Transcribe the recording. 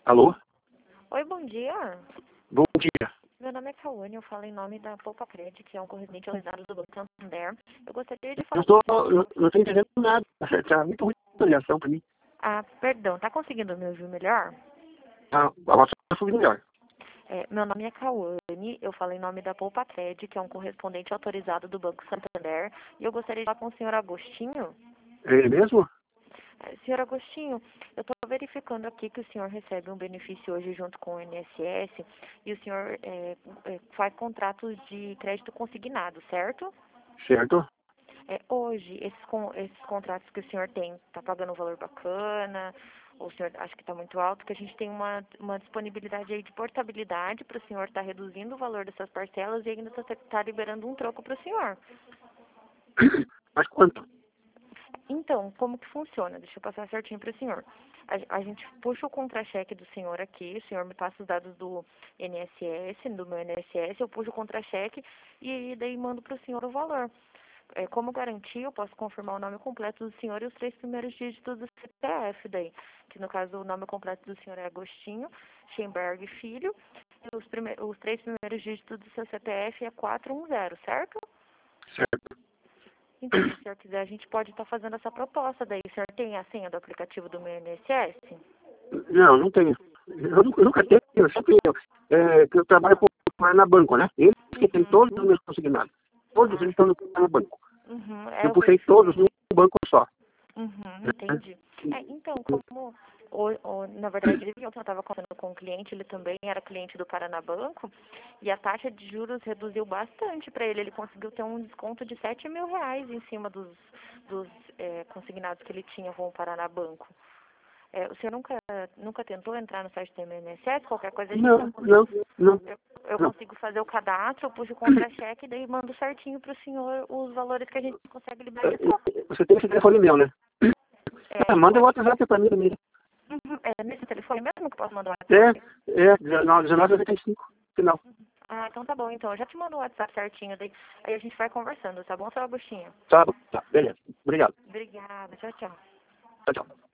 Alô? Oi, bom dia. Bom dia. Meu nome é Cauane, eu falo em nome da Poupa Credit, que é um correspondente aos do Banco Santander. Eu gostaria de falar com o senhor. Eu não estou entendendo nada. Tá muito ruim a ligação para mim. Ah, perdão, tá conseguindo me ouvir melhor? Agora só foi melhor. Meu nome é Cauane, eu falo em nome da Poupa Credit, que é um correspondente autorizado do Banco Santander. E eu gostaria de falar com o senhor Agostinho. É ele mesmo? Senhor Agostinho, eu estou verificando aqui que o senhor recebe um benefício hoje junto com o INSS e o senhor faz contratos de crédito consignado, certo? Certo? Hoje, esses contratos que o senhor tem, está pagando um valor bacana, ou o senhor acha que está muito alto, que a gente tem uma disponibilidade aí de portabilidade para o senhor estar reduzindo o valor dessas parcelas e ainda está liberando um troco para o senhor. Mas quanto? Então, como que funciona? Deixa eu passar certinho para o senhor. A gente puxa o contra-cheque do senhor aqui, o senhor me passa os dados do INSS, do meu INSS, eu puxo o contra-cheque e daí mando para o senhor o valor. Como garantia, eu posso confirmar o nome completo do senhor e os 3 primeiros dígitos do CPF daí, que no caso o nome completo do senhor é Agostinho Schemberg Filho, e os 3 primeiros dígitos do seu CPF é 410, certo? Certo. Então, se o senhor quiser, a gente pode estar fazendo essa proposta daí. O senhor tem a senha do aplicativo do meu INSS? Não tenho. Eu nunca tenho. Eu sempre que eu trabalho na banco, né? Eles que têm todos os meus consignados. Todos eles estão no banco. Eu Eu puxei verifiquei. todos num banco só. Entendi. Então, como, na verdade, eu estava conversando com um cliente, ele também era cliente do Paraná Banco, e a taxa de juros reduziu bastante para ele. Ele conseguiu ter um desconto de R$ 7.000 em cima dos consignados que ele tinha com o Paraná Banco. O senhor nunca tentou entrar no site do INSS? Qualquer coisa a gente Não. eu consigo fazer o cadastro, eu puxo o contra-cheque e daí mando certinho para o senhor os valores que a gente consegue liberar de troca. Você tem esse telefone meu, né? Manda o WhatsApp para mim também. Nesse telefone mesmo que eu posso mandar o É, WhatsApp? 1995, final. Ah, então tá bom. Então, eu já te mando o WhatsApp certinho, daí aí a gente vai conversando, tá bom, seu Agostinho? Tá, beleza. Obrigado. Obrigada. Tchau, tchau. Tchau, tchau.